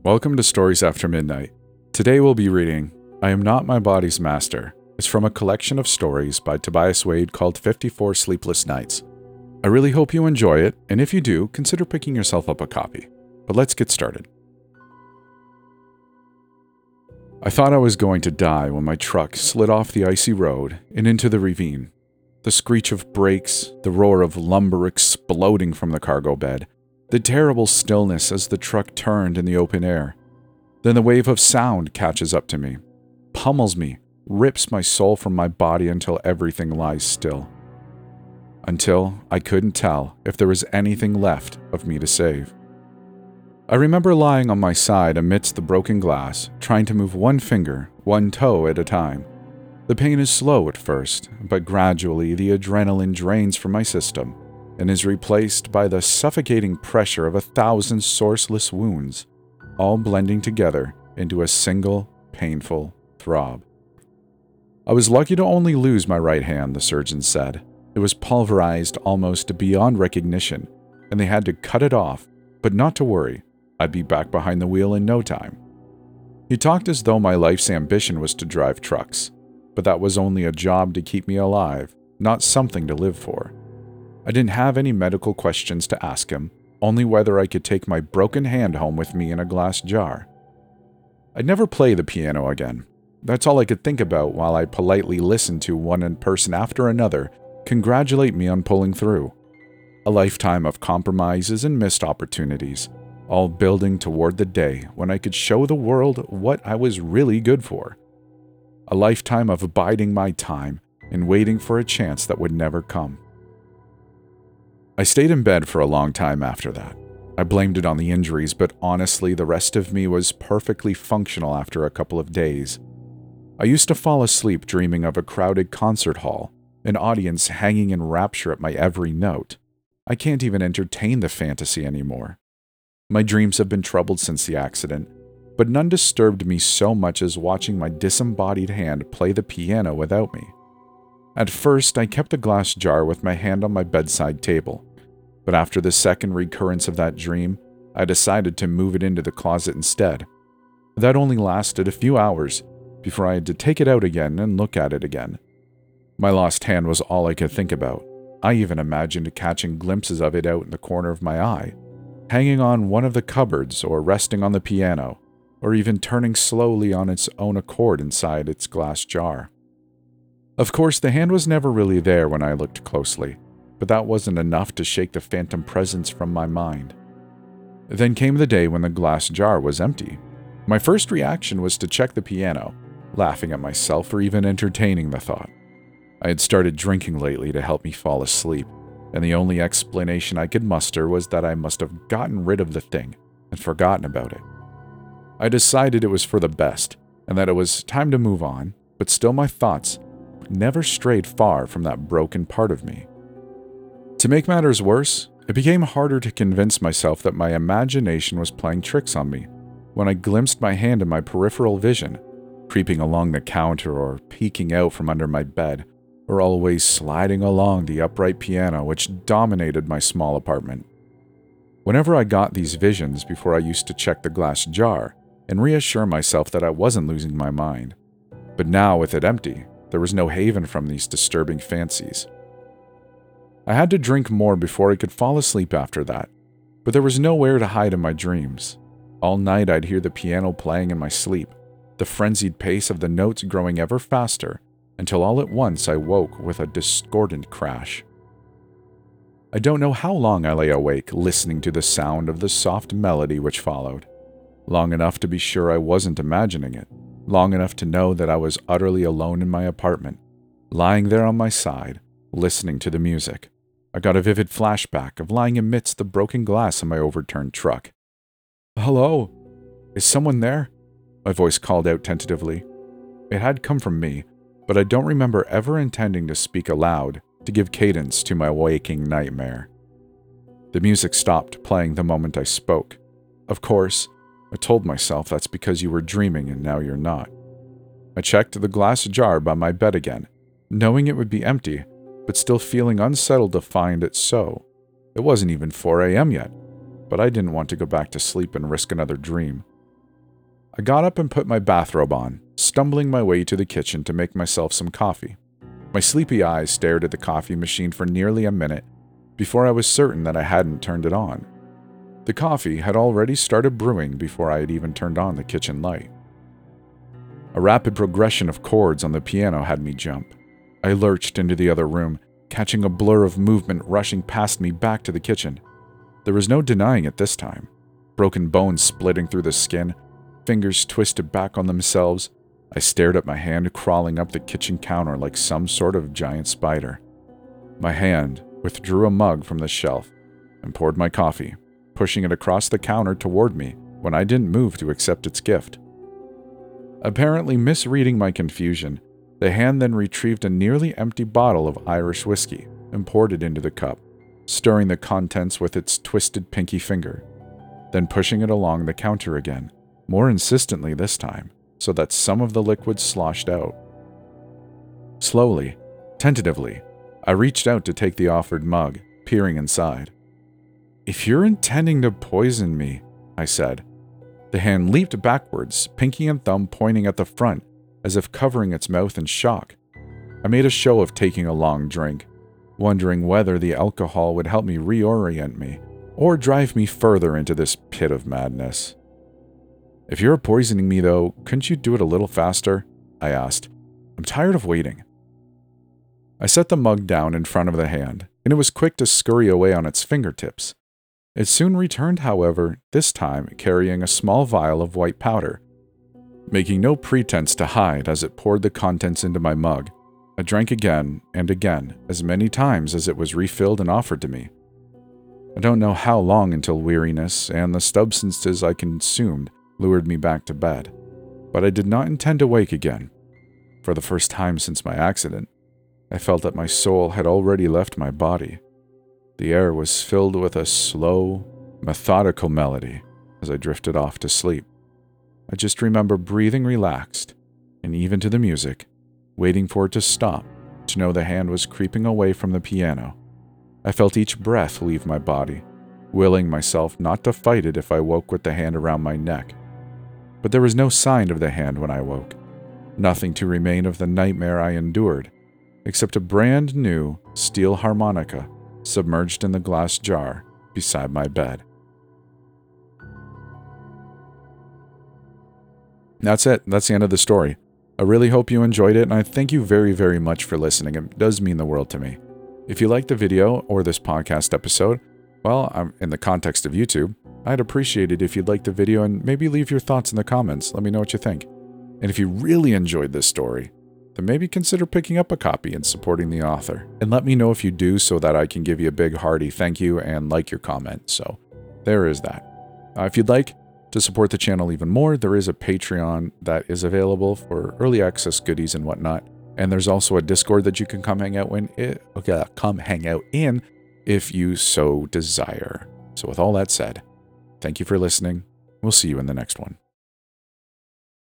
Welcome to Stories After Midnight. Today we'll be reading I Am Not My Body's Master. It's from a collection of stories by Tobias Wade called 54 Sleepless Nights. I really hope you enjoy it, and if you do, consider picking yourself up a copy. But let's get started. I thought I was going to die when my truck slid off the icy road and into the ravine. The screech of brakes, the roar of lumber exploding from the cargo bed, the terrible stillness as the truck turned in the open air. Then the wave of sound catches up to me, pummels me, rips my soul from my body until everything lies still. Until I couldn't tell if there was anything left of me to save. I remember lying on my side amidst the broken glass, trying to move one finger, one toe at a time. The pain is slow at first, but gradually the adrenaline drains from my system and is replaced by the suffocating pressure of 1,000 sourceless wounds, all blending together into a single, painful throb. I was lucky to only lose my right hand, the surgeon said. It was pulverized almost beyond recognition, and they had to cut it off, but not to worry, I'd be back behind the wheel in no time. He talked as though my life's ambition was to drive trucks, but that was only a job to keep me alive, not something to live for. I didn't have any medical questions to ask him, only whether I could take my broken hand home with me in a glass jar. I'd never play the piano again. That's all I could think about while I politely listened to one person after another congratulate me on pulling through. A lifetime of compromises and missed opportunities, all building toward the day when I could show the world what I was really good for. A lifetime of biding my time and waiting for a chance that would never come. I stayed in bed for a long time after that. I blamed it on the injuries, but honestly, the rest of me was perfectly functional after a couple of days. I used to fall asleep dreaming of a crowded concert hall, an audience hanging in rapture at my every note. I can't even entertain the fantasy anymore. My dreams have been troubled since the accident, but none disturbed me so much as watching my disembodied hand play the piano without me. At first, I kept the glass jar with my hand on my bedside table, but after the second recurrence of that dream, I decided to move it into the closet instead. That only lasted a few hours before I had to take it out again and look at it again. My lost hand was all I could think about. I even imagined catching glimpses of it out in the corner of my eye, hanging on one of the cupboards or resting on the piano, or even turning slowly on its own accord inside its glass jar. Of course, the hand was never really there when I looked closely, but that wasn't enough to shake the phantom presence from my mind. Then came the day when the glass jar was empty. My first reaction was to check the piano, laughing at myself for even entertaining the thought. I had started drinking lately to help me fall asleep, and the only explanation I could muster was that I must have gotten rid of the thing and forgotten about it. I decided it was for the best, and that it was time to move on, but still my thoughts never strayed far from that broken part of me. To make matters worse, it became harder to convince myself that my imagination was playing tricks on me when I glimpsed my hand in my peripheral vision, creeping along the counter or peeking out from under my bed, or always sliding along the upright piano which dominated my small apartment. Whenever I got these visions before I used to check the glass jar and reassure myself that I wasn't losing my mind. But now with it empty, there was no haven from these disturbing fancies. I had to drink more before I could fall asleep after that, but there was nowhere to hide in my dreams. All night I'd hear the piano playing in my sleep, the frenzied pace of the notes growing ever faster, until all at once I woke with a discordant crash. I don't know how long I lay awake listening to the sound of the soft melody which followed. Long enough to be sure I wasn't imagining it. Long enough to know that I was utterly alone in my apartment, lying there on my side, listening to the music. I got a vivid flashback of lying amidst the broken glass in my overturned truck. "Hello? Is someone there?" My voice called out tentatively. It had come from me, but I don't remember ever intending to speak aloud to give cadence to my waking nightmare. The music stopped playing the moment I spoke. Of course, I told myself that's because you were dreaming and now you're not. I checked the glass jar by my bed again, knowing it would be empty, but still feeling unsettled to find it so. It wasn't even 4 a.m. yet, but I didn't want to go back to sleep and risk another dream. I got up and put my bathrobe on, stumbling my way to the kitchen to make myself some coffee. My sleepy eyes stared at the coffee machine for nearly a minute before I was certain that I hadn't turned it on. The coffee had already started brewing before I had even turned on the kitchen light. A rapid progression of chords on the piano had me jump. I lurched into the other room, catching a blur of movement rushing past me back to the kitchen. There was no denying it this time. Broken bones splitting through the skin, fingers twisted back on themselves. I stared at my hand crawling up the kitchen counter like some sort of giant spider. My hand withdrew a mug from the shelf and poured my coffee, pushing it across the counter toward me when I didn't move to accept its gift. Apparently misreading my confusion, the hand then retrieved a nearly empty bottle of Irish whiskey and poured it into the cup, stirring the contents with its twisted pinky finger, then pushing it along the counter again, more insistently this time, so that some of the liquid sloshed out. Slowly, tentatively, I reached out to take the offered mug, peering inside. "If you're intending to poison me," I said. The hand leaped backwards, pinky and thumb pointing at the front, as if covering its mouth in shock. I made a show of taking a long drink, wondering whether the alcohol would help me reorient me, or drive me further into this pit of madness. "If you're poisoning me, though, couldn't you do it a little faster?" I asked. "I'm tired of waiting." I set the mug down in front of the hand, and it was quick to scurry away on its fingertips. It soon returned, however, this time carrying a small vial of white powder. Making no pretense to hide as it poured the contents into my mug, I drank again and again, as many times as it was refilled and offered to me. I don't know how long until weariness and the substances I consumed lured me back to bed, but I did not intend to wake again. For the first time since my accident, I felt that my soul had already left my body. The air was filled with a slow, methodical melody as I drifted off to sleep. I just remember breathing relaxed, and even to the music, waiting for it to stop, to know the hand was creeping away from the piano. I felt each breath leave my body, willing myself not to fight it if I woke with the hand around my neck. But there was no sign of the hand when I woke, nothing to remain of the nightmare I endured, except a brand new steel harmonica submerged in the glass jar beside my bed. That's it. That's the end of the story. I really hope you enjoyed it, and I thank you very, very much for listening. It does mean the world to me. If you liked the video or this podcast episode, well, in the context of YouTube, I'd appreciate it if you'd like the video and maybe leave your thoughts in the comments. Let me know what you think. And if you really enjoyed this story, then maybe consider picking up a copy and supporting the author. And let me know if you do so that I can give you a big hearty thank you and like your comment. So there is that. If you'd like to support the channel even more, there is a Patreon that is available for early access goodies and whatnot. And there's also a Discord that you can come hang out in if you so desire. So with all that said, thank you for listening. We'll see you in the next one.